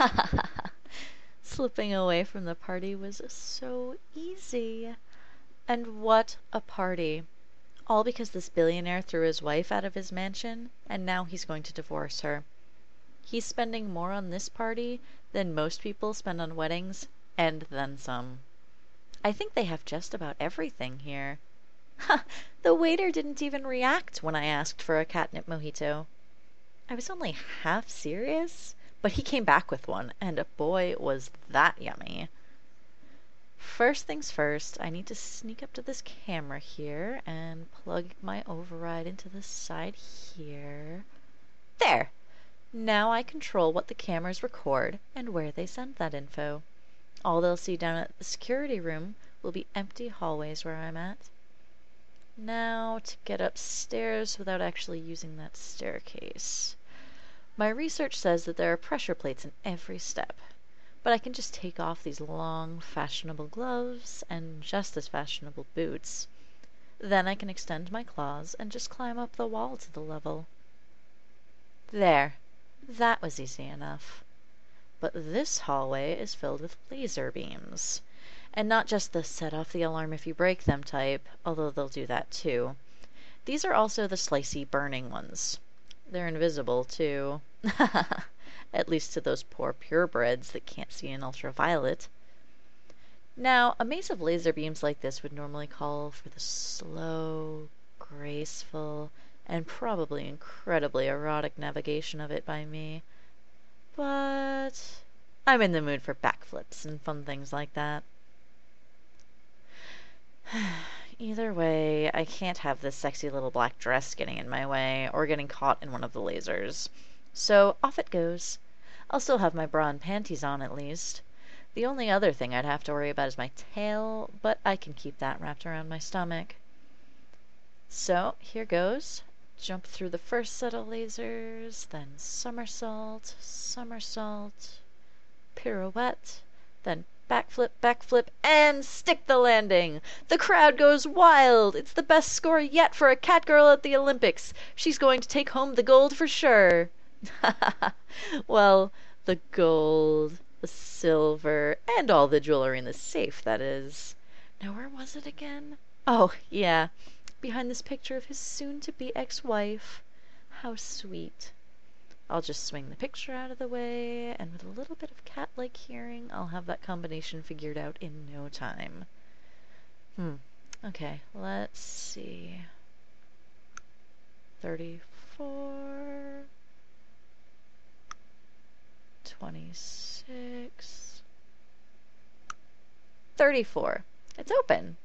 Slipping away from the party was so easy. And what a party. All because this billionaire threw his wife out of his mansion, and now he's going to divorce her. He's spending more on this party than most people spend on weddings, and then some. I think they have just about everything here. Ha! The waiter didn't even react when I asked for a catnip mojito. I was only half serious, but he came back with one, and boy, was that yummy. First things first, I need to sneak up to this camera here and plug my override into the side here. There! Now I control what the cameras record and where they send that info. All they'll see down at the security room will be empty hallways where I'm at. Now to get upstairs without actually using that staircase. My research says that there are pressure plates in every step, but I can just take off these long, fashionable gloves and just as fashionable boots. Then I can extend my claws and just climb up the wall to the level. There. That was easy enough. But this hallway is filled with laser beams. And not just the set off the alarm if you break them type, although they'll do that too. These are also the slicey burning ones. They're invisible too. At least to those poor purebreds that can't see in ultraviolet. Now, a maze of laser beams like this would normally call for the slow, graceful, and probably incredibly erotic navigation of it by me. But I'm in the mood for backflips and fun things like that. Either way, I can't have this sexy little black dress getting in my way or getting caught in one of the lasers. So off it goes. I'll still have my bra and panties on at least. The only other thing I'd have to worry about is my tail, but I can keep that wrapped around my stomach. So here goes. Jump through the first set of lasers, then somersault, somersault, pirouette, then backflip, backflip, and stick the landing! The crowd goes wild! It's the best score yet for a cat girl at the Olympics! She's going to take home the gold for sure! Well, the gold, the silver, and all the jewelry in the safe, that is. Now where was it again? Oh, yeah, behind this picture of his soon-to-be ex-wife. How sweet. I'll just swing the picture out of the way, and with a little bit of cat-like hearing, I'll have that combination figured out in no time. Okay, let's see. 34... 26... 34. It's open.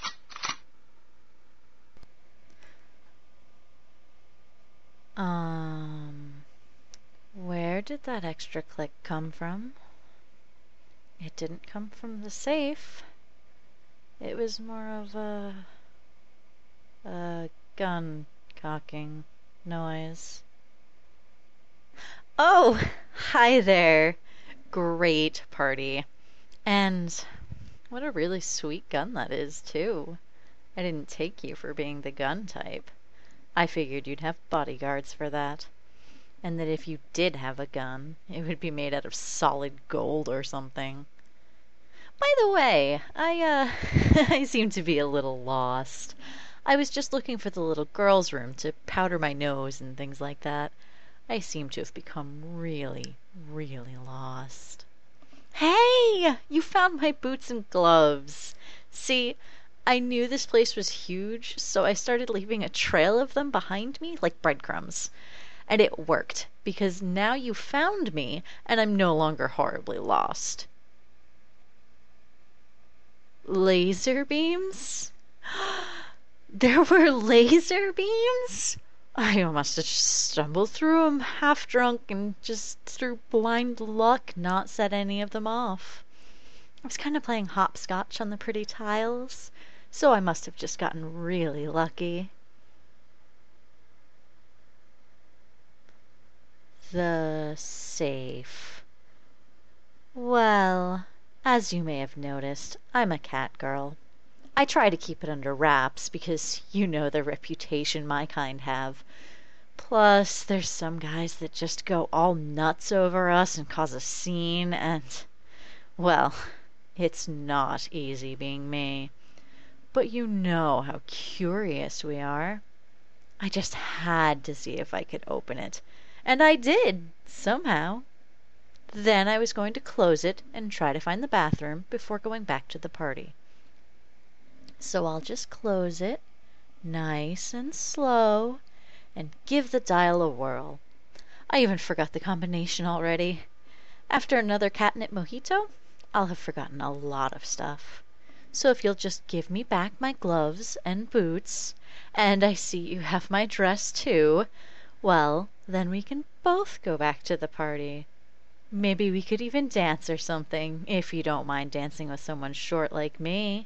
Where did that extra click come from? It didn't come from the safe. It was more of a gun cocking noise. Oh, hi there. Great party. And what a really sweet gun that is, too. I didn't take you for being the gun type. I figured you'd have bodyguards for that. And that if you did have a gun, it would be made out of solid gold or something. By the way, I seem to be a little lost. I was just looking for the little girl's room to powder my nose and things like that. I seem to have become really, really lost. Hey! You found my boots and gloves. See, I knew this place was huge, so I started leaving a trail of them behind me like breadcrumbs. And it worked, because now you found me, and I'm no longer horribly lost. Laser beams? There were laser beams? I must have just stumbled through 'em half drunk and just through blind luck not set any of them off. I was kind of playing hopscotch on the pretty tiles, so I must have just gotten really lucky. The safe. Well, as you may have noticed, I'm a cat girl. I try to keep it under wraps because you know the reputation my kind have. Plus, there's some guys that just go all nuts over us and cause a scene, and, well, it's not easy being me. But you know how curious we are. I just had to see if I could open it. And I did, somehow. Then I was going to close it and try to find the bathroom before going back to the party. So I'll just close it, nice and slow, and give the dial a whirl. I even forgot the combination already. After another catnip mojito, I'll have forgotten a lot of stuff. So if you'll just give me back my gloves and boots, and I see you have my dress too, well, then we can both go back to the party. Maybe we could even dance or something, if you don't mind dancing with someone short like me.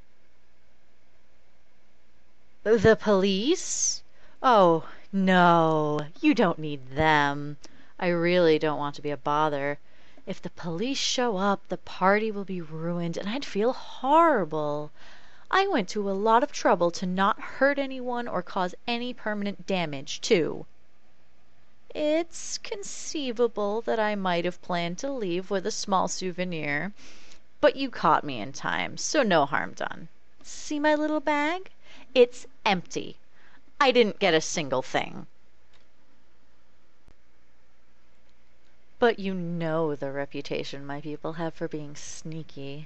The police? Oh, no, you don't need them. I really don't want to be a bother. If the police show up, the party will be ruined, and I'd feel horrible. I went to a lot of trouble to not hurt anyone or cause any permanent damage, too. It's conceivable that I might have planned to leave with a small souvenir, but you caught me in time, so no harm done. See my little bag? It's empty. I didn't get a single thing. But you know the reputation my people have for being sneaky.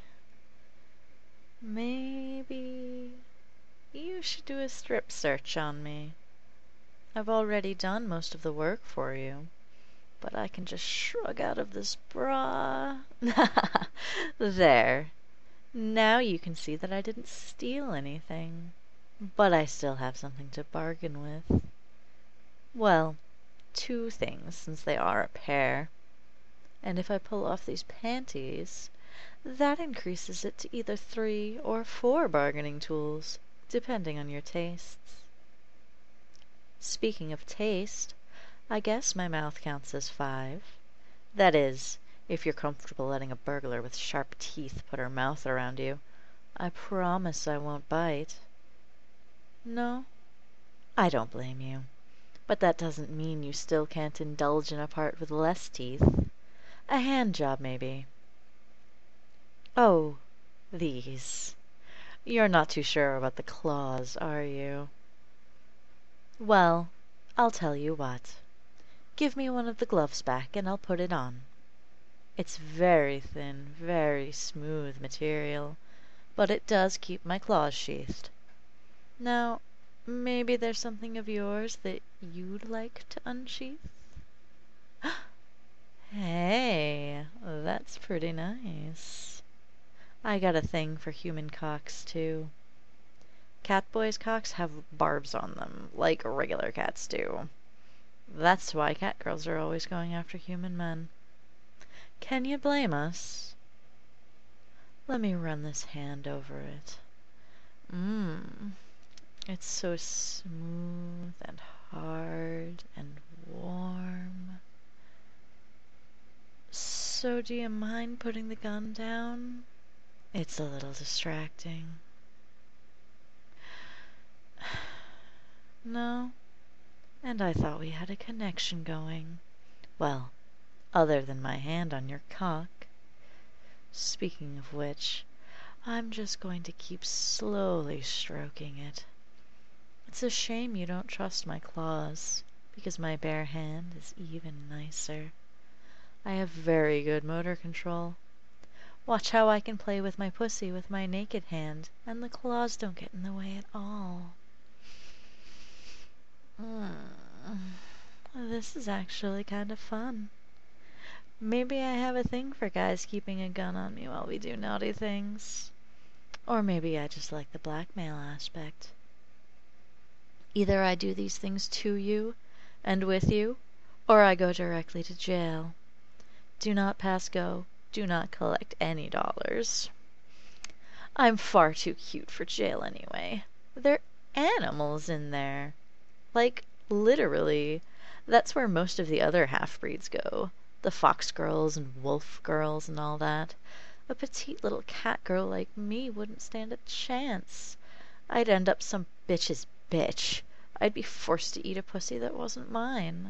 Maybe you should do a strip search on me. I've already done most of the work for you, but I can just shrug out of this bra. There. Now you can see that I didn't steal anything, but I still have something to bargain with. Well, two things, since they are a pair. And if I pull off these panties, that increases it to either 3 or 4 bargaining tools, depending on your tastes. Speaking of taste, I guess my mouth counts as 5. That is, if you're comfortable letting a burglar with sharp teeth put her mouth around you. I promise I won't bite. No? I don't blame you. But that doesn't mean you still can't indulge in a part with less teeth. A hand job, maybe. Oh, these. You're not too sure about the claws, are you? Well, I'll tell you what. Give me one of the gloves back, and I'll put it on. It's very thin, very smooth material, but it does keep my claws sheathed. Now, maybe there's something of yours that you'd like to unsheath? Hey, that's pretty nice. I got a thing for human cocks, too. Catboys' cocks have barbs on them, like regular cats do. That's why catgirls are always going after human men. Can you blame us? Let me run this hand over it. It's so smooth and hard and warm. So do you mind putting the gun down? It's a little distracting. No? And I thought we had a connection going. Well, other than my hand on your cock. Speaking of which, I'm just going to keep slowly stroking it. It's a shame you don't trust my claws, because my bare hand is even nicer. I have very good motor control. Watch how I can play with my pussy with my naked hand, and the claws don't get in the way at all. This is actually kind of fun. Maybe I have a thing for guys keeping a gun on me while we do naughty things. Or maybe I just like the blackmail aspect. Either I do these things to you and with you, or I go directly to jail. Do not pass go. Do not collect any dollars. I'm far too cute for jail anyway. They're animals in there. Like, literally. That's where most of the other half-breeds go. The fox girls and wolf girls and all that. A petite little cat girl like me wouldn't stand a chance. I'd end up some bitch's bitch. I'd be forced to eat a pussy that wasn't mine.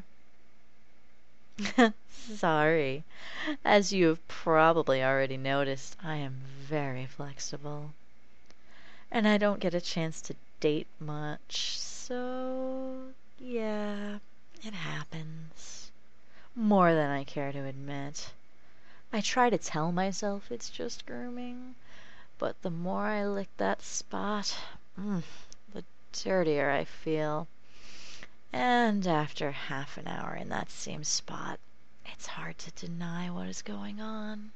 Sorry. As you have probably already noticed, I am very flexible. And I don't get a chance to date much, so yeah, it happens. More than I care to admit. I try to tell myself it's just grooming, but the more I lick that spot, the dirtier I feel. And after half an hour in that same spot, it's hard to deny what is going on.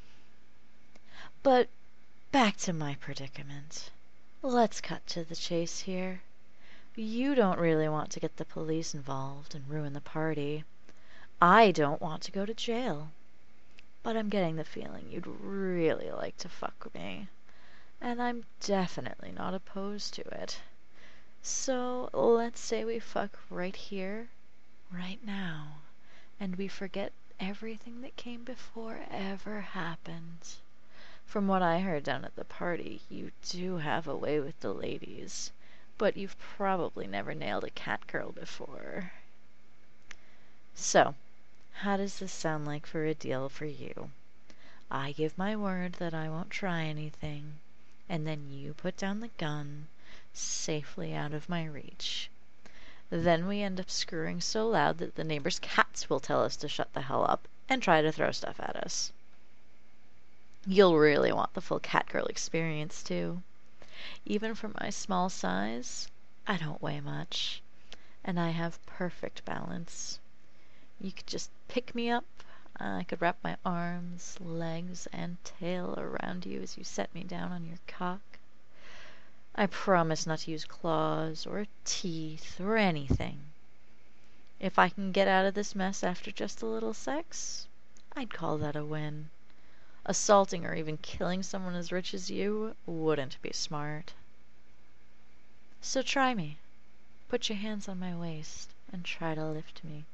But back to my predicament. Let's cut to the chase here. You don't really want to get the police involved and ruin the party. I don't want to go to jail. But I'm getting the feeling you'd really like to fuck me. And I'm definitely not opposed to it. So let's say we fuck right here, right now, and we forget everything that came before ever happened. From what I heard down at the party, you do have a way with the ladies, but you've probably never nailed a cat girl before. So, how does this sound like for a deal for you? I give my word that I won't try anything, and then you put down the gun, safely out of my reach. Then we end up screwing so loud that the neighbors' cats will tell us to shut the hell up and try to throw stuff at us. You'll really want the full catgirl experience, too. Even for my small size, I don't weigh much, and I have perfect balance. You could just pick me up. I could wrap my arms, legs, and tail around you as you set me down on your cock. I promise not to use claws or teeth or anything. If I can get out of this mess after just a little sex, I'd call that a win. Assaulting or even killing someone as rich as you wouldn't be smart. So try me. Put your hands on my waist and try to lift me.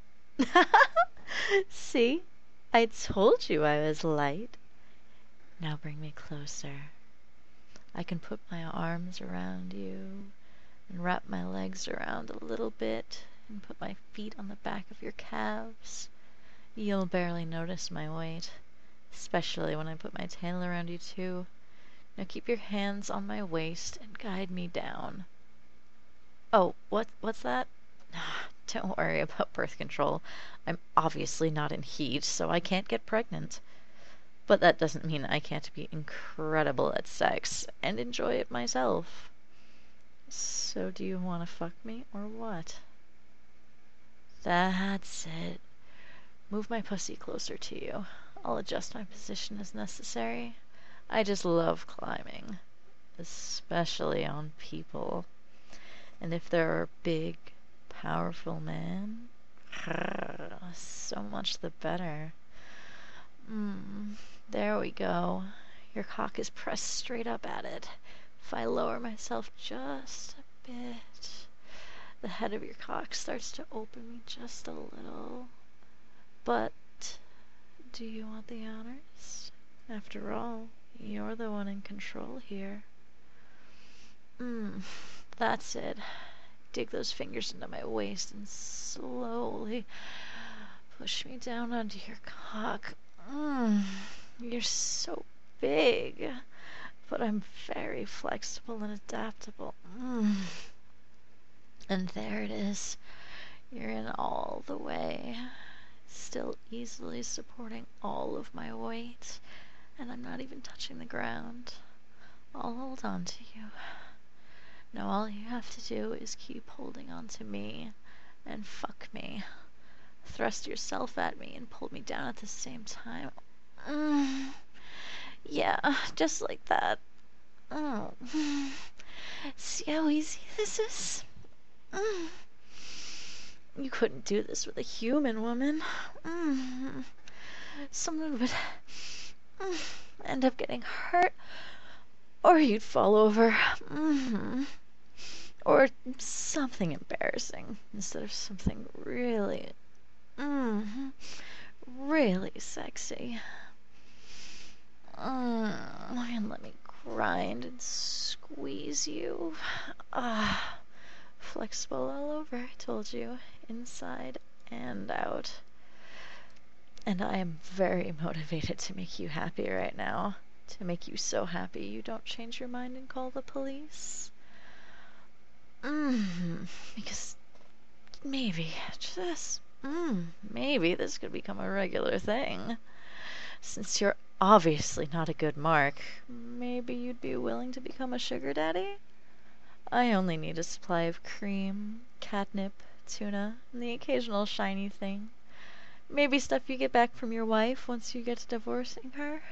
See? I told you I was light. Now bring me closer. I can put my arms around you and wrap my legs around a little bit and put my feet on the back of your calves. You'll barely notice my weight, especially when I put my tail around you too. Now keep your hands on my waist and guide me down. Oh, what's that? Don't worry about birth control. I'm obviously not in heat, so I can't get pregnant. But that doesn't mean I can't be incredible at sex and enjoy it myself. So do you want to fuck me or what? That's it. Move my pussy closer to you. I'll adjust my position as necessary. I just love climbing, especially on people. And if they're a big, powerful man, so much the better. There we go. Your cock is pressed straight up at it. If I lower myself just a bit, the head of your cock starts to open me just a little. But do you want the honors? After all, you're the one in control here. That's it. Dig those fingers into my waist and slowly push me down onto your cock. You're so big, but I'm very flexible and adaptable. And there it is. You're in all the way, still easily supporting all of my weight, and I'm not even touching the ground. I'll hold on to you. Now all you have to do is keep holding on to me and fuck me. Thrust yourself at me and pull me down at the same time. Yeah, just like that. See how easy this is? You couldn't do this with a human woman. Someone would end up getting hurt, or you'd fall over. Or something embarrassing instead of something really, really sexy. And let me grind and squeeze you. Flexible all over, I told you. Inside and out. And I am very motivated to make you happy right now. To make you so happy you don't change your mind and call the police. Because maybe, maybe this could become a regular thing. Since you're obviously not a good mark, maybe you'd be willing to become a sugar daddy? I only need a supply of cream, catnip, tuna, and the occasional shiny thing. Maybe stuff you get back from your wife once you get to divorcing her.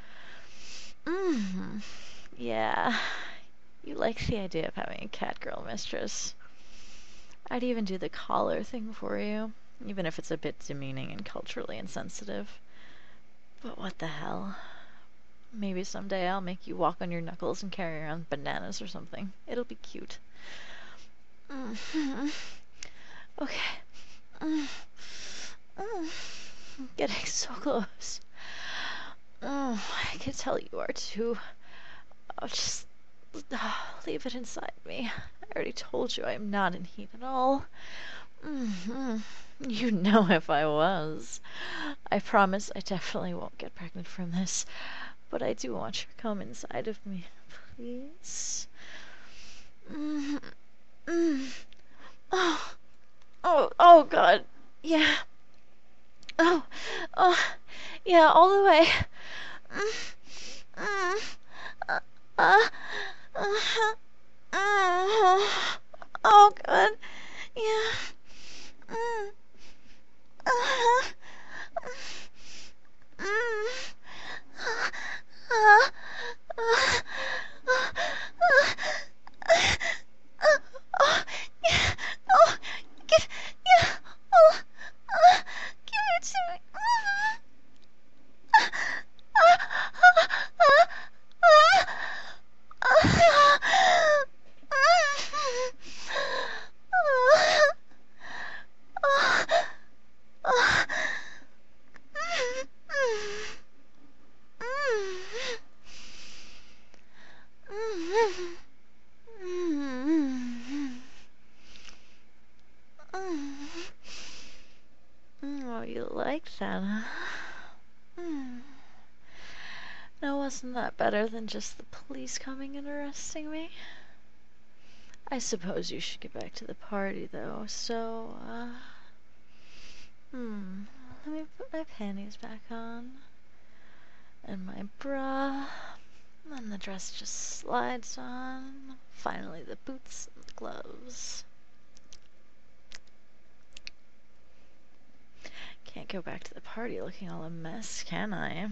Yeah. You like the idea of having a cat girl mistress. I'd even do the collar thing for you, even if it's a bit demeaning and culturally insensitive. But what the hell? Maybe someday I'll make you walk on your knuckles and carry around bananas or something. It'll be cute. Okay. Getting so close. I can tell you are too. I'll just leave it inside me. I already told you I am not in heat at all. You know if I was. I promise I definitely won't get pregnant from this, but I do want you to come inside of me, please. Oh, God. Yeah. Oh, yeah, all the way. Oh, God. Yeah. Give it to me. Oh, you like that, huh? Now, wasn't that better than just the police coming and arresting me? I suppose you should get back to the party, though, so, let me put my panties back on. And my bra. And the dress just slides on. Finally, the boots and the gloves. Can't go back to the party looking all a mess, can I?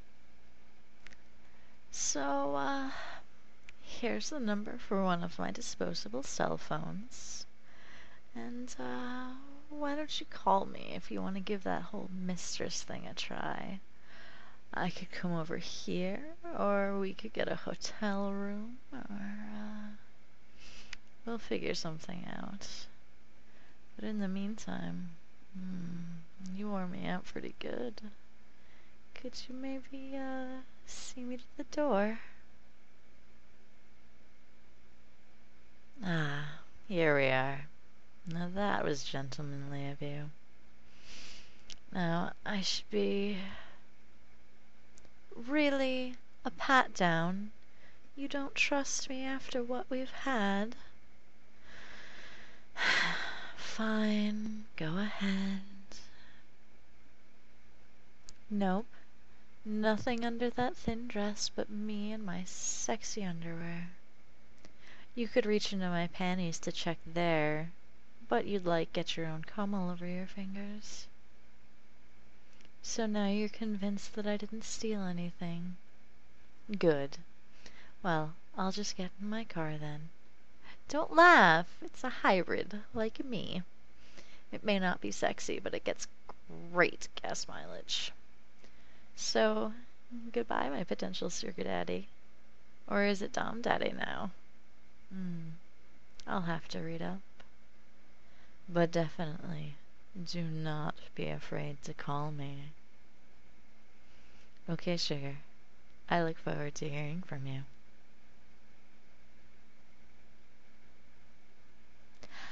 So, here's the number for one of my disposable cell phones. And, why don't you call me if you want to give that whole mistress thing a try? I could come over here, or we could get a hotel room, or, we'll figure something out. But in the meantime, you wore me out pretty good. Could you maybe, see me to the door? Ah, here we are. Now that was gentlemanly of you. Now, I should be... Really? A pat down? You don't trust me after what we've had? Fine, go ahead. Nope. Nothing under that thin dress but me and my sexy underwear. You could reach into my panties to check there, but you'd get your own cum all over your fingers. So now you're convinced that I didn't steal anything. Good. Well, I'll just get in my car then. Don't laugh. It's a hybrid, like me. It may not be sexy, but it gets great gas mileage. So, goodbye, my potential sugar daddy. Or is it Dom Daddy now? I'll have to read up. But definitely, do not be afraid to call me. Okay, sugar. I look forward to hearing from you.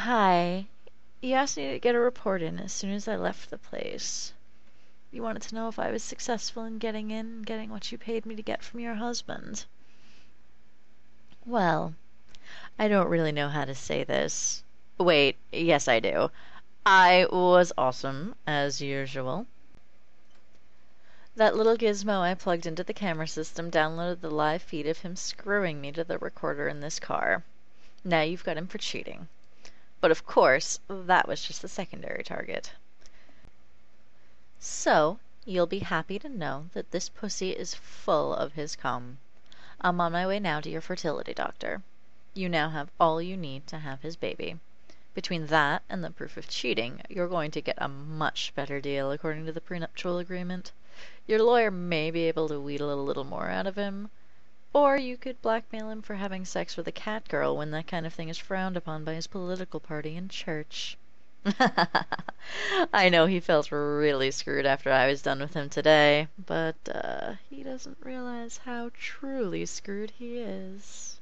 Hi. You asked me to get a report in as soon as I left the place. You wanted to know if I was successful in getting in and getting what you paid me to get from your husband. Well, I don't really know how to say this. Wait, yes, I do. I was awesome, as usual. That little gizmo I plugged into the camera system downloaded the live feed of him screwing me to the recorder in this car. Now you've got him for cheating. But of course, that was just the secondary target. So, you'll be happy to know that this pussy is full of his cum. I'm on my way now to your fertility doctor. You now have all you need to have his baby. Between that and the proof of cheating, you're going to get a much better deal according to the prenuptial agreement. Your lawyer may be able to wheedle a little more out of him, or you could blackmail him for having sex with a cat girl when that kind of thing is frowned upon by his political party and church. I know he felt really screwed after I was done with him today, but he doesn't realize how truly screwed he is.